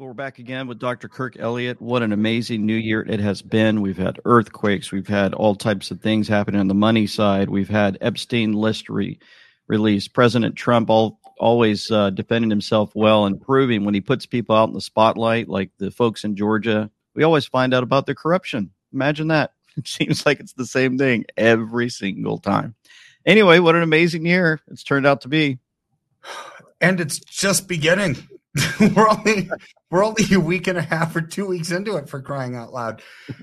Well, we're back again with Dr. Kirk Elliott. What an amazing new year it has been. We've had earthquakes. We've had all types of things happening on the money side. We've had Epstein list released. President Trump always defending himself well and proving when he puts people out in the spotlight, like the folks in Georgia, we always find out about their corruption. Imagine that. It seems like it's the same thing every single time. Anyway, what an amazing year it's turned out to be. And it's just beginning. we're only a week and a half or 2 weeks into it, for crying out loud.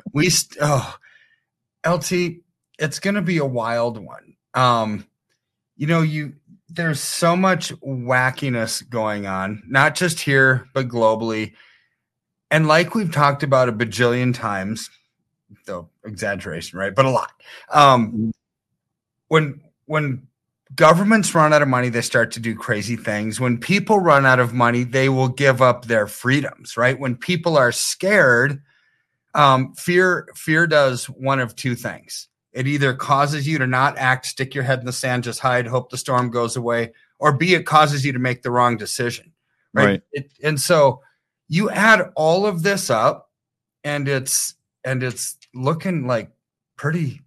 LT, it's going to be a wild one. There's so much wackiness going on, not just here, but globally. And like we've talked about a bajillion times, though exaggeration, right? But a lot. When governments run out of money, they start to do crazy things. When people run out of money, they will give up their freedoms, right? When people are scared, fear does one of two things. It either causes you to not act, stick your head in the sand, just hide, hope the storm goes away, or B, it causes you to make the wrong decision, right? And so you add all of this up, and it's looking like pretty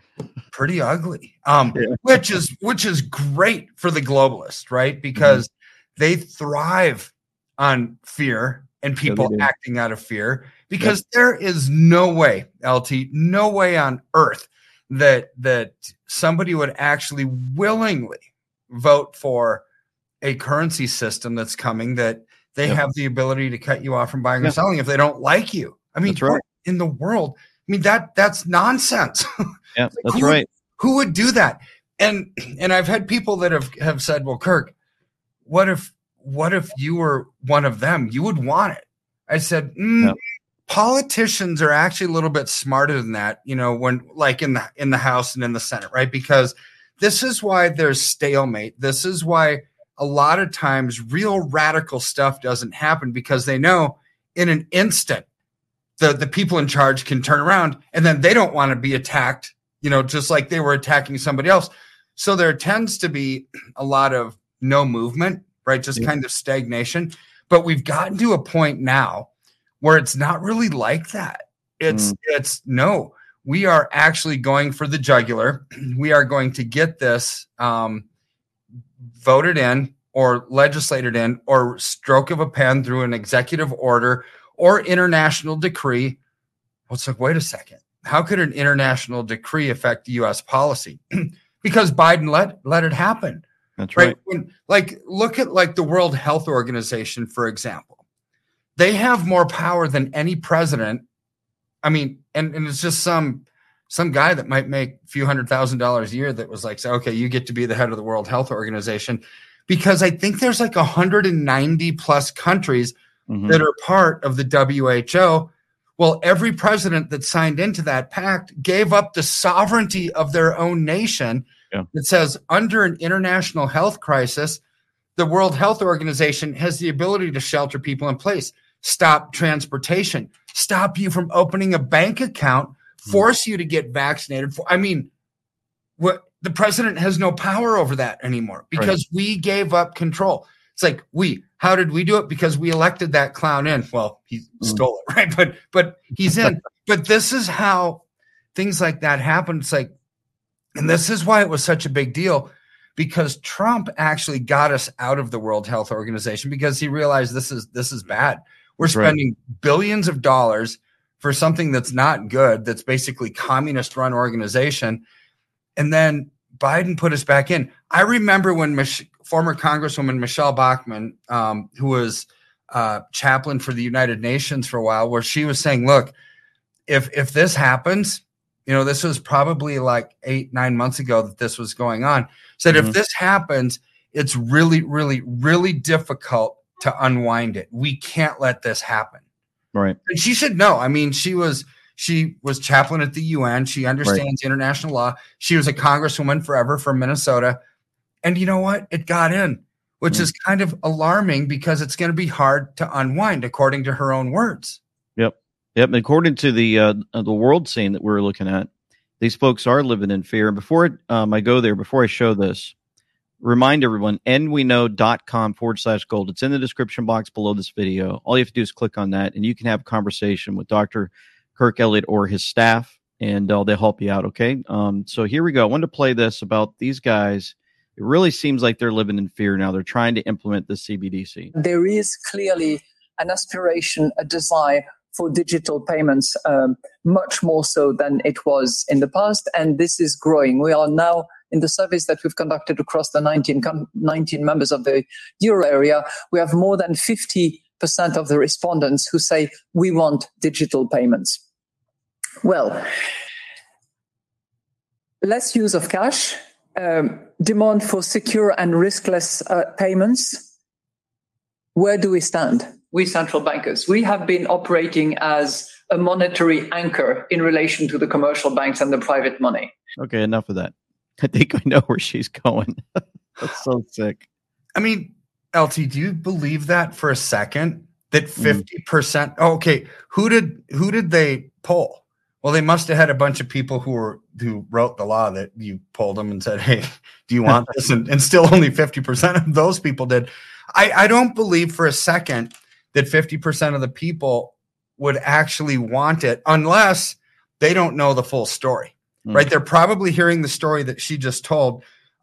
ugly, which is great for the globalists, right? Because they thrive on fear and people acting out of fear, because there is no way, LT, no way on earth that somebody would actually willingly vote for a currency system that's coming, that they have the ability to cut you off from buying or selling if they don't like you. I mean, what in the world? I mean, that's nonsense. Yeah, that's right. Who would do that? And I've had people that have said, well, Kirk, what if you were one of them? You would want it. I said, politicians are actually a little bit smarter than that, when like in the House and in the Senate, right? Because this is why there's stalemate. This is why a lot of times real radical stuff doesn't happen, because they know in an instant the people in charge can turn around, and then they don't want to be attacked, just like they were attacking somebody else. So there tends to be a lot of no movement, right? Just kind of stagnation. But we've gotten to a point now where it's not really like that. It's no, we are actually going for the jugular. We are going to get this voted in or legislated in or stroke of a pen through an executive order or international decree. Well, it's like, wait a second. How could an international decree affect U.S. policy? Because Biden let it happen. That's right. Look at the World Health Organization, for example. They have more power than any president. I mean, and it's just some guy that might make a few $100,000 a year that was like, okay, you get to be the head of the World Health Organization, because I think there's like 190 plus countries that are part of the WHO. Well, every president that signed into that pact gave up the sovereignty of their own nation. That says under an international health crisis, the World Health Organization has the ability to shelter people in place, stop transportation, stop you from opening a bank account, force you to get vaccinated. The president has no power over that anymore, because we gave up control. It's like, how did we do it? Because we elected that clown in. Well, he stole it, right? But he's in. But this is how things like that happen. It's like, and this is why it was such a big deal, because Trump actually got us out of the World Health Organization, because he realized this is bad. We're spending billions of dollars for something that's not good, that's basically communist-run organization. And then Biden put us back in. I remember when former Congresswoman Michelle Bachmann, who was chaplain for the United Nations for a while, where she was saying, look, if this happens, this was probably like 8-9 months ago that this was going on, said if this happens, it's really, really, really difficult to unwind it. We can't let this happen. Right. And she said no. I mean, she was chaplain at the UN. She understands international law. She was a congresswoman forever from Minnesota. And you know what? It got in, which is kind of alarming, because it's going to be hard to unwind, according to her own words. Yep. According to the world scene that we're looking at, these folks are living in fear. And before I go there, before I show this, remind everyone, nweknow.com/gold. It's in the description box below this video. All you have to do is click on that, and you can have a conversation with Dr. Kirk Elliott or his staff, and they'll help you out, okay? So here we go. I wanted to play this about these guys. It really seems like they're living in fear now. They're trying to implement the CBDC. There is clearly an aspiration, a desire for digital payments, much more so than it was in the past, and this is growing. We are now, in the surveys that we've conducted across the 19 members of the euro area, we have more than 50% of the respondents who say we want digital payments. Well, less use of cash, demand for secure and riskless payments. Where do we stand? We central bankers, we have been operating as a monetary anchor in relation to the commercial banks and the private money. Okay, enough of that. I think I know where she's going. That's so sick. I mean, LT, do you believe that for a second? That 50%? Oh, okay, who did they poll? Well, they must have had a bunch of people who wrote the law that you polled them and said, "Hey, do you want this?" And still only 50% of those people did. I don't believe for a second that 50% of the people would actually want it unless they don't know the full story, right? They're probably hearing the story that she just told.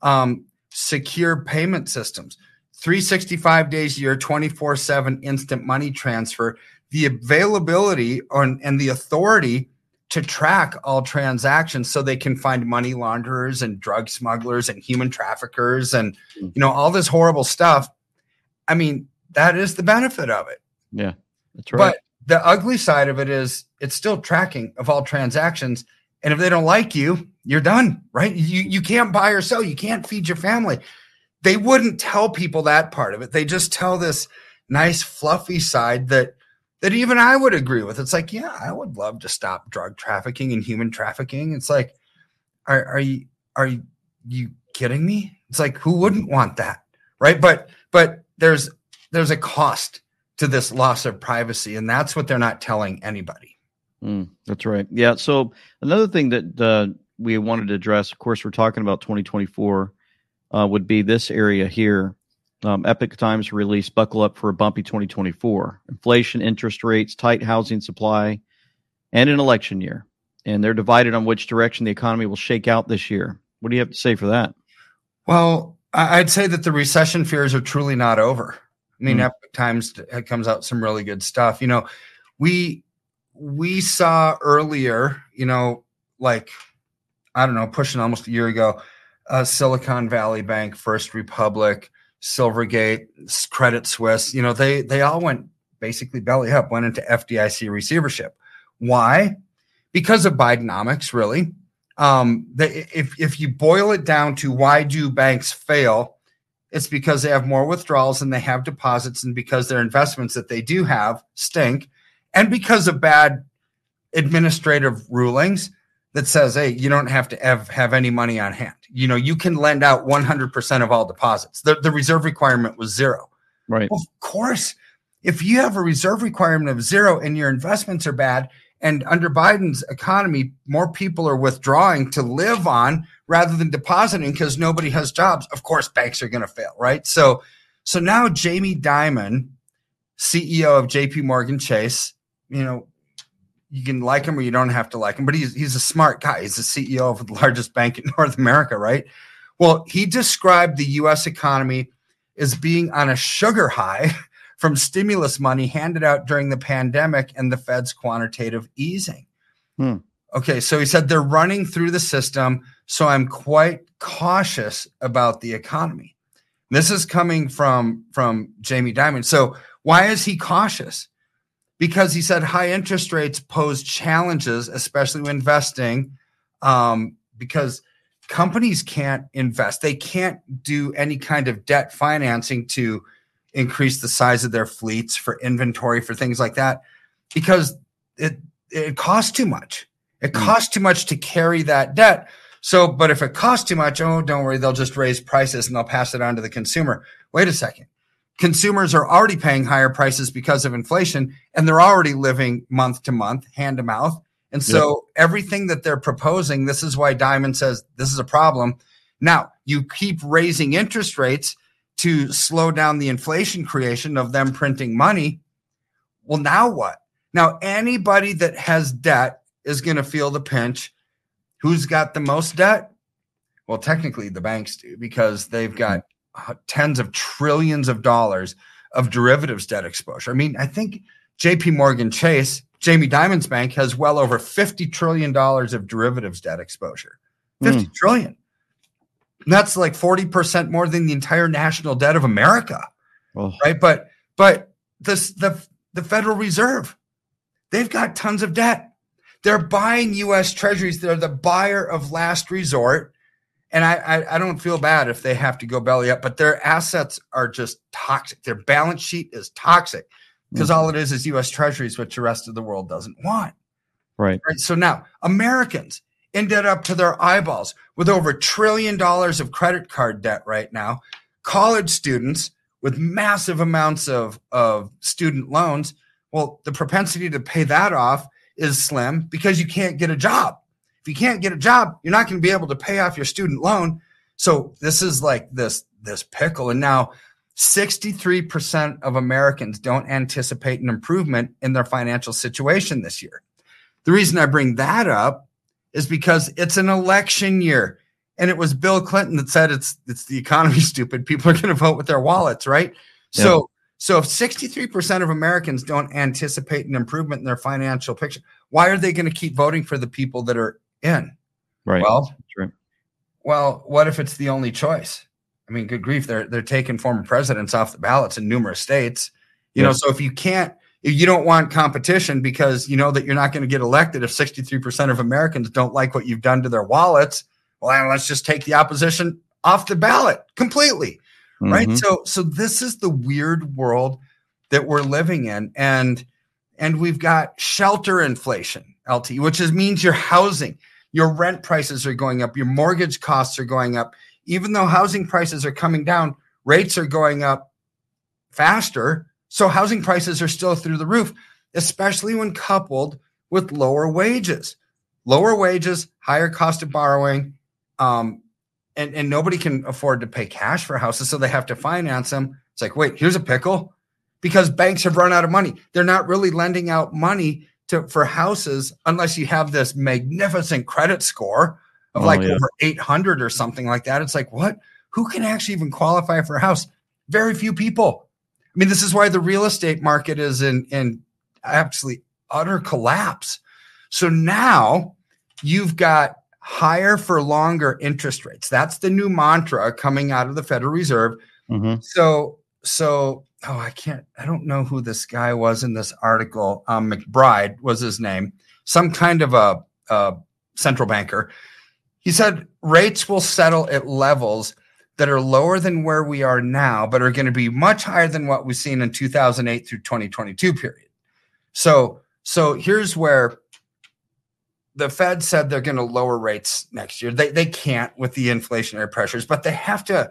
Secure payment systems, 365 days a year, 24/7 instant money transfer, the availability and the authority to track all transactions so they can find money launderers and drug smugglers and human traffickers and, all this horrible stuff. I mean, that is the benefit of it. Yeah, that's right. But the ugly side of it is it's still tracking of all transactions. And if they don't like you, you're done, right? You can't buy or sell. You can't feed your family. They wouldn't tell people that part of it. They just tell this nice, fluffy side that even I would agree with. It's like, yeah, I would love to stop drug trafficking and human trafficking. It's like, are you kidding me? It's like, who wouldn't want that, right? But there's a cost to this loss of privacy, and that's what they're not telling anybody. That's right. Yeah. So another thing that we wanted to address, of course, we're talking about 2024, would be this area here. Epic Times release, buckle up for a bumpy 2024. Inflation, interest rates, tight housing supply, and an election year. And they're divided on which direction the economy will shake out this year. What do you have to say for that? Well, I'd say that the recession fears are truly not over. I mean, Epic Times comes out some really good stuff. We saw earlier, like, I don't know, pushing almost a year ago, Silicon Valley Bank, First Republic, Silvergate, Credit Suisse, they all went basically belly up, went into FDIC receivership. Why? Because of Bidenomics, really. If you boil it down to why do banks fail, it's because they have more withdrawals than they have deposits, and because their investments that they do have stink, and because of bad administrative rulings that says, hey, you don't have to have any money on hand. You can lend out 100% of all deposits. The reserve requirement was 0. Right. Well, of course, if you have a reserve requirement of 0 and your investments are bad, and under Biden's economy, more people are withdrawing to live on rather than depositing because nobody has jobs, of course, banks are going to fail, right? So now Jamie Dimon, CEO of JP Morgan Chase, you can like him or you don't have to like him, but he's a smart guy. He's the CEO of the largest bank in North America, right? Well, he described the U.S. economy as being on a sugar high from stimulus money handed out during the pandemic and the Fed's quantitative easing. Okay, so he said they're running through the system, so I'm quite cautious about the economy. This is coming from Jamie Dimon. So why is he cautious? Because he said high interest rates pose challenges, especially when investing, because companies can't invest. They can't do any kind of debt financing to increase the size of their fleets, for inventory, for things like that, because it costs too much. It costs too much to carry that debt. So, but if it costs too much, don't worry, they'll just raise prices and they'll pass it on to the consumer. Wait a second. Consumers are already paying higher prices because of inflation, and they're already living month to month, hand to mouth. And so everything that they're proposing, this is why Dimon says this is a problem. Now, You keep raising interest rates to slow down the inflation creation of them printing money. Well, now what? Now, anybody that has debt is going to feel the pinch. Who's got the most debt? Well, technically the banks do, because they've got tens of trillions of dollars of derivatives debt exposure. I mean, I think JP Morgan Chase, Jamie Dimon's bank, has well over $50 trillion of derivatives debt exposure. 50 trillion. And that's like 40% more than the entire national debt of America. Right? But the Federal Reserve, they've got tons of debt. They're buying U.S. Treasuries. They're the buyer of last resort. And I don't feel bad if they have to go belly up, but their assets are just toxic. Their balance sheet is toxic because all it is U.S. Treasuries, which the rest of the world doesn't want. Right. So now Americans ended up to their eyeballs with over $1 trillion of credit card debt right now. College students with massive amounts of student loans. Well, the propensity to pay that off is slim because you can't get a job. If you can't get a job, you're not going to be able to pay off your student loan. So this is like this pickle. And now 63% of Americans don't anticipate an improvement in their financial situation this year. The reason I bring that up is because it's an election year. And it was Bill Clinton that said it's the economy, stupid. People are going to vote with their wallets, right? Yeah. So if 63% of Americans don't anticipate an improvement in their financial picture, why are they going to keep voting for the people that are in? Right. Well, what if it's the only choice? I mean, good grief, they're taking former presidents off the ballots in numerous states. You know, so if you don't want competition because you know that you're not going to get elected if 63% of Americans don't like what you've done to their wallets, well, let's just take the opposition off the ballot completely. Right. So this is the weird world that we're living in. And we've got shelter inflation, LT, which means your housing, your rent prices are going up, your mortgage costs are going up. Even though housing prices are coming down, rates are going up faster. So housing prices are still through the roof, especially when coupled with lower wages, higher cost of borrowing. And nobody can afford to pay cash for houses, so they have to finance them. It's like, wait, here's a pickle, because banks have run out of money. They're not really lending out money for houses unless you have this magnificent credit score of over 800 or something like that. It's like, what? Who can actually even qualify for a house? Very few people. I mean, this is why the real estate market is in absolutely utter collapse. So now you've got higher for longer interest rates. That's the new mantra coming out of the Federal Reserve. So I don't know who this guy was in this article. McBride was his name, some kind of a central banker. He said rates will settle at levels that are lower than where we are now, but are going to be much higher than what we've seen in 2008 through 2022 period. So here's where the Fed said they're going to lower rates next year. They can't with the inflationary pressures, but they have to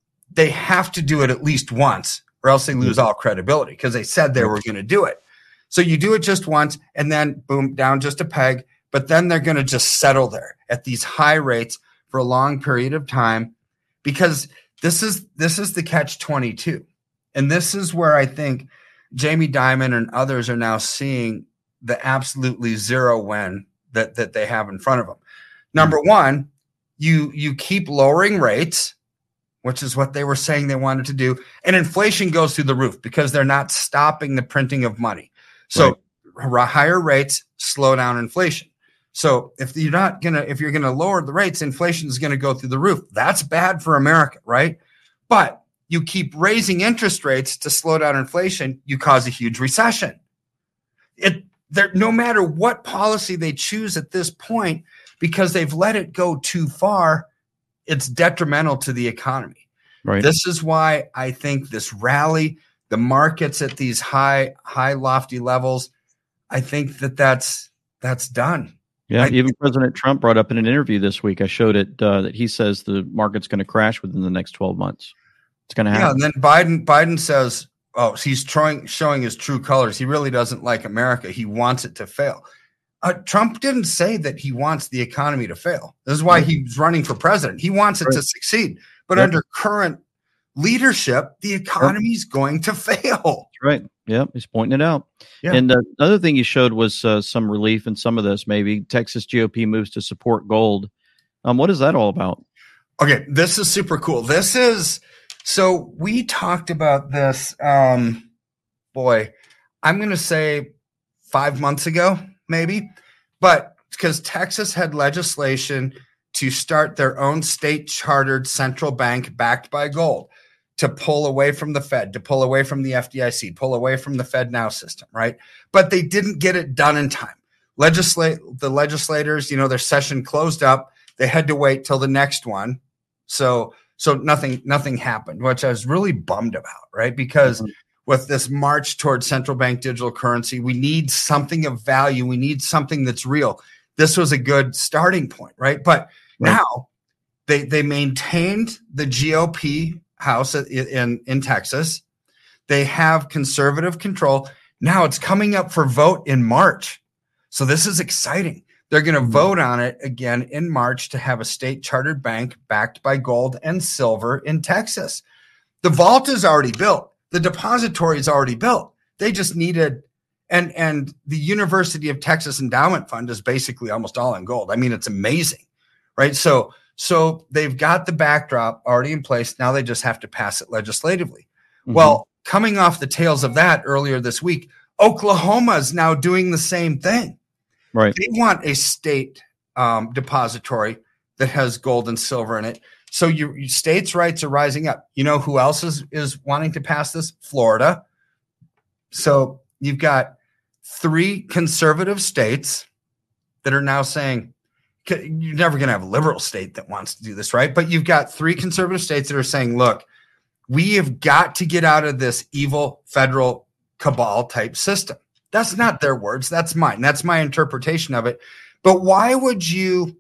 do it at least once, or else they lose all credibility, because they said they were going to do it. So you do it just once and then boom, down just a peg, but then they're going to just settle there at these high rates for a long period of time, because this is the catch-22. And this is where I think Jamie Dimon and others are now seeing the absolutely zero win that they have in front of them. Number one, you keep lowering rates, which is what they were saying they wanted to do, and inflation goes through the roof because they're not stopping the printing of money. So higher rates slow down inflation. So if you're going to lower the rates, inflation is going to go through the roof. That's bad for America, right? But you keep raising interest rates to slow down inflation, you cause a huge recession. No matter what policy they choose at this point, because they've let it go too far, it's detrimental to the economy. Right. This is why I think this rally, the markets at these high, lofty levels, I think that's done. Yeah, even President Trump brought up in an interview this week, I showed it, that he says the market's going to crash within the next 12 months. It's going to happen. Yeah, and then Biden says, he's showing his true colors. He really doesn't like America. He wants it to fail. Trump didn't say that he wants the economy to fail. This is why he's running for president. He wants it to succeed. But under current leadership, the economy is going to fail. That's right. Yeah, he's pointing it out. Yeah. And another thing you showed was some relief in some of this. Maybe Texas GOP moves to support gold. What is that all about? Okay, this is super cool. So we talked about this, I'm going to say 5 months ago, maybe, but because Texas had legislation to start their own state chartered central bank backed by gold, to pull away from the Fed, to pull away from the FDIC, pull away from the FedNow system, right? But they didn't get it done in time. The legislators, their session closed up. They had to wait till the next one. So nothing happened, which I was really bummed about, right? Because with this march towards central bank digital currency, we need something of value. We need something that's real. This was a good starting point, right? But now they maintained the GOP House in Texas. They have conservative control. Now it's coming up for vote in March. So this is exciting. They're going to vote on it again in March to have a state chartered bank backed by gold and silver in Texas. The vault is already built. The depository is already built. They just needed, and the University of Texas Endowment Fund is basically almost all in gold. I mean, it's amazing, right? So they've got the backdrop already in place. Now they just have to pass it legislatively. Well, coming off the tails of that earlier this week, Oklahoma is now doing the same thing. Right. They want a state depository that has gold and silver in it. So your states' rights are rising up. You know who else is wanting to pass this? Florida. So you've got 3 conservative states that are now saying, you're never going to have a liberal state that wants to do this, right? But you've got 3 conservative states that are saying, look, we have got to get out of this evil federal cabal type system. That's not their words. That's mine. That's my interpretation of it. But why would you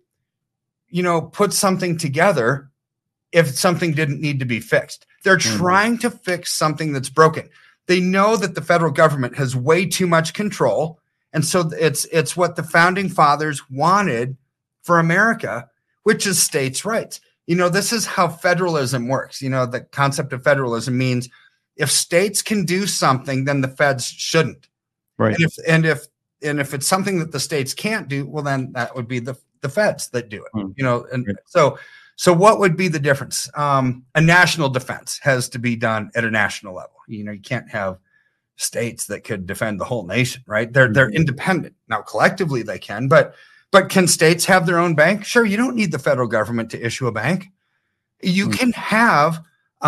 put something together if something didn't need to be fixed? They're trying to fix something that's broken. They know that the federal government has way too much control. And so it's what the founding fathers wanted for America, which is states' rights. This is how federalism works. The concept of federalism means if states can do something, then the feds shouldn't. Right. And if it's something that the states can't do, well, then that would be the feds that do it. So what would be the difference? A national defense has to be done at a national level. You can't have states that could defend the whole nation, right? They're independent. Now collectively they can, but can states have their own bank? Sure. You don't need the federal government to issue a bank. You can have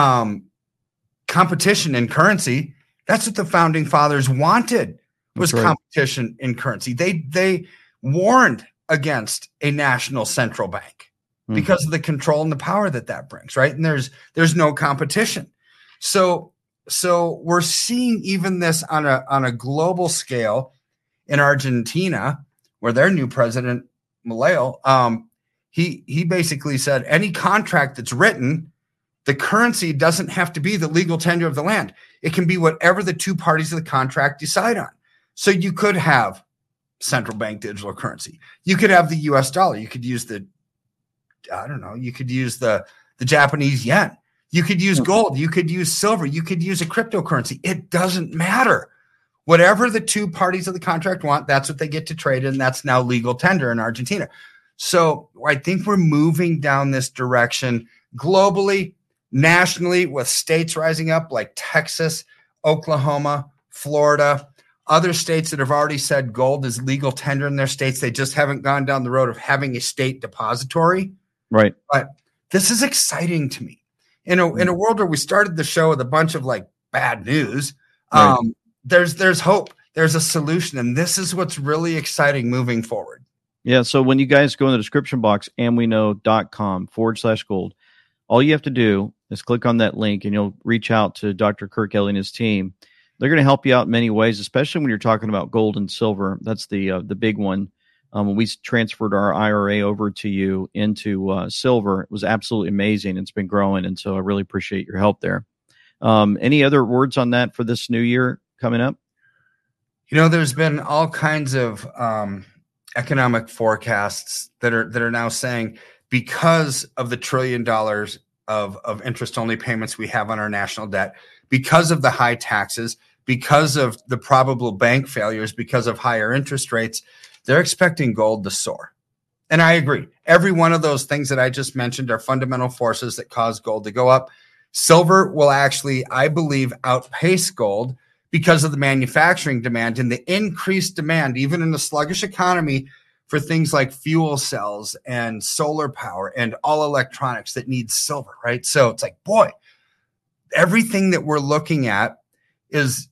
competition in currency. That's what the founding fathers wanted. Was competition in currency. They warned against a national central bank because of the control and the power that brings, right? And there's no competition. So we're seeing even this on a global scale in Argentina, where their new president Milei, he basically said any contract that's written, the currency doesn't have to be the legal tender of the land. It can be whatever the 2 parties of the contract decide on. So you could have central bank digital currency. You could have the US dollar. You could use the Japanese yen. You could use gold. You could use silver. You could use a cryptocurrency. It doesn't matter. Whatever the 2 parties of the contract want, that's what they get to trade in. That's now legal tender in Argentina. So I think we're moving down this direction globally, nationally, with states rising up like Texas, Oklahoma, Florida, other states that have already said gold is legal tender in their states. They just haven't gone down the road of having a state depository. Right. But this is exciting to me. In a world where we started the show with a bunch of bad news, there's hope. There's a solution. And this is what's really exciting moving forward. Yeah. So when you guys go in the description box, amweknow.com/gold, all you have to do is click on that link and you'll reach out to Dr. Kirk Elliott and his team. They're going to help you out in many ways, especially when you're talking about gold and silver. That's the big one. When we transferred our IRA over to you into silver, it was absolutely amazing. It's been growing, and so I really appreciate your help there. Any other words on that for this new year coming up? There's been all kinds of economic forecasts that are now saying, because of the $1 trillion of interest-only payments we have on our national debt, because of the high taxes, because of the probable bank failures, because of higher interest rates, they're expecting gold to soar. And I agree. Every one of those things that I just mentioned are fundamental forces that cause gold to go up. Silver will actually, I believe, outpace gold because of the manufacturing demand and the increased demand, even in the sluggish economy, for things like fuel cells and solar power and all electronics that need silver, right? So it's like, boy, everything that we're looking at is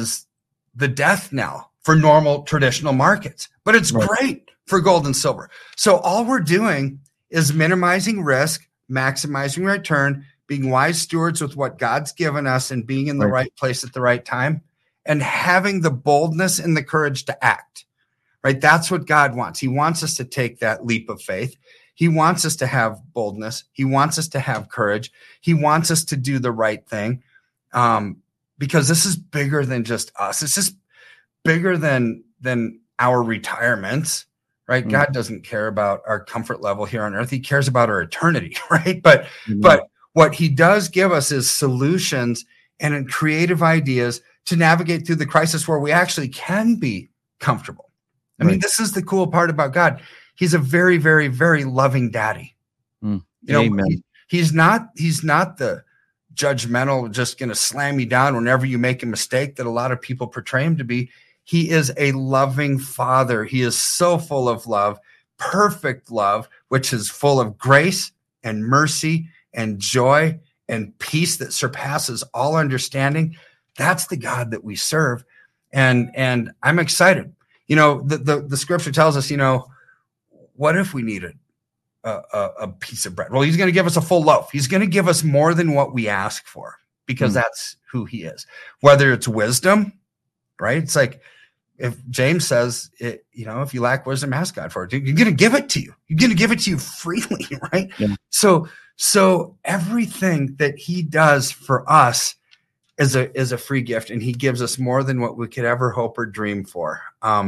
the death knell for normal traditional markets, but it's great for gold and silver. So all we're doing is minimizing risk, maximizing return, being wise stewards with what God's given us and being in the right place at the right time, and having the boldness and the courage to act, right? That's what God wants. He wants us to take that leap of faith. He wants us to have boldness. He wants us to have courage. He wants us to do the right thing, because this is bigger than just us. It's just bigger than our retirements, right? God doesn't care about our comfort level here on earth. He cares about our eternity, right? But what he does give us is solutions and creative ideas to navigate through the crisis where we actually can be comfortable. I mean, this is the cool part about God. He's a very, very, very loving daddy. Amen. He's not the judgmental, just going to slam you down whenever you make a mistake that a lot of people portray him to be. He is a loving father. He is so full of love, perfect love, which is full of grace and mercy and joy and peace that surpasses all understanding. That's the God that we serve. And I'm excited. The scripture tells us, what if we needed a piece of bread? Well, he's going to give us a full loaf. He's going to give us more than what we ask for, because that's who he is. Whether it's wisdom, right? It's like, if James says, if you lack wisdom, ask God for it. You're going to give it to you. You're going to give it to you freely, right? Yeah. So everything that he does for us is a free gift, and he gives us more than what we could ever hope or dream for.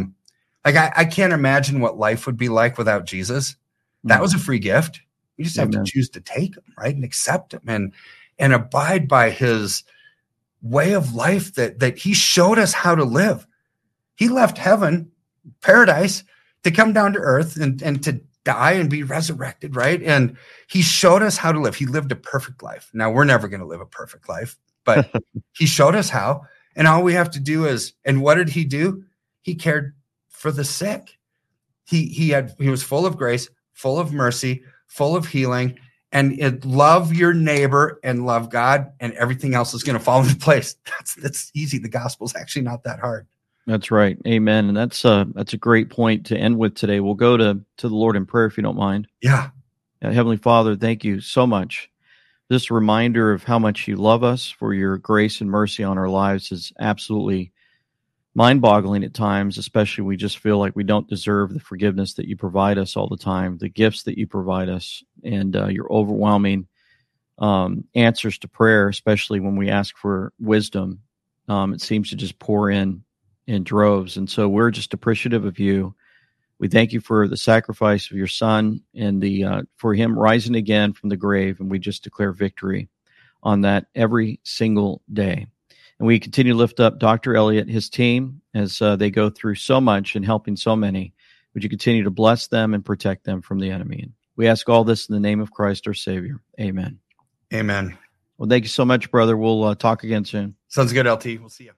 I can't imagine what life would be like without Jesus. That was a free gift. You just have to choose to take him, right, and accept him and abide by his way of life that he showed us how to live. He left heaven, paradise, to come down to earth and to die and be resurrected, right? And he showed us how to live. He lived a perfect life. Now, we're never going to live a perfect life, but he showed us how. And all we have to do is, and what did he do? He cared for the sick. He was full of grace, full of mercy, full of healing, and love your neighbor and love God, and everything else is going to fall into place. That's easy. The gospel is actually not that hard. That's right. Amen. And that's a great point to end with today. We'll go to the Lord in prayer, if you don't mind. Yeah. Heavenly Father, thank you so much. This reminder of how much you love us, for your grace and mercy on our lives, is absolutely mind-boggling at times, especially we just feel like we don't deserve the forgiveness that you provide us all the time, the gifts that you provide us, and your overwhelming answers to prayer, especially when we ask for wisdom. It seems to just pour in droves. And so we're just appreciative of you. We thank you for the sacrifice of your son and for him rising again from the grave. And we just declare victory on that every single day. And we continue to lift up Dr. Elliott, his team, as they go through so much and helping so many. Would you continue to bless them and protect them from the enemy? And we ask all this in the name of Christ, our Savior. Amen. Amen. Well, thank you so much, brother. We'll talk again soon. Sounds good, LT. We'll see you.